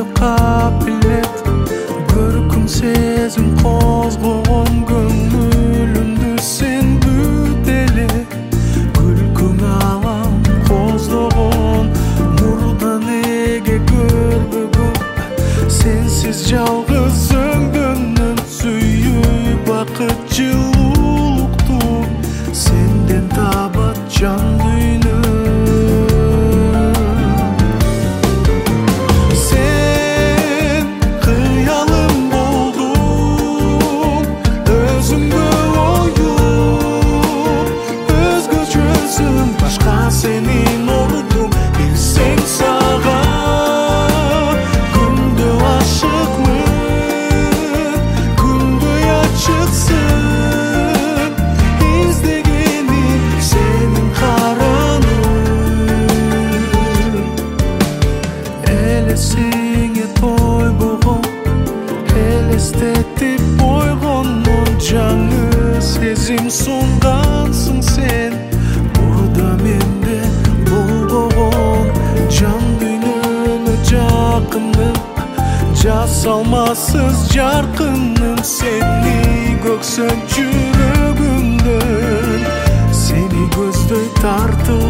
көзді қапилет көркің сезім қозғаған көңілімді сен бүт эле күлкің алам қоздаған мурда неге көрбөгөм сенсиз жалгыз өңдөнүм сүйүү бакыт жылуулукту сенден табат жан дүйнө сен кыялым болдуң өзүңгө оюп өзгөчөсүң башка сенин ордуң билсең сага күндө ашыкмын күндөй ачыксың издегеним сенин караның элесиңе тойбогон элестетип койгондон жаңы сезим сунгансың сен мурда менде болгон жан дүйнөмө жакыным жасалмасыз жаркыным сени көксөм жүрөгүмдөн сени көздөй тартып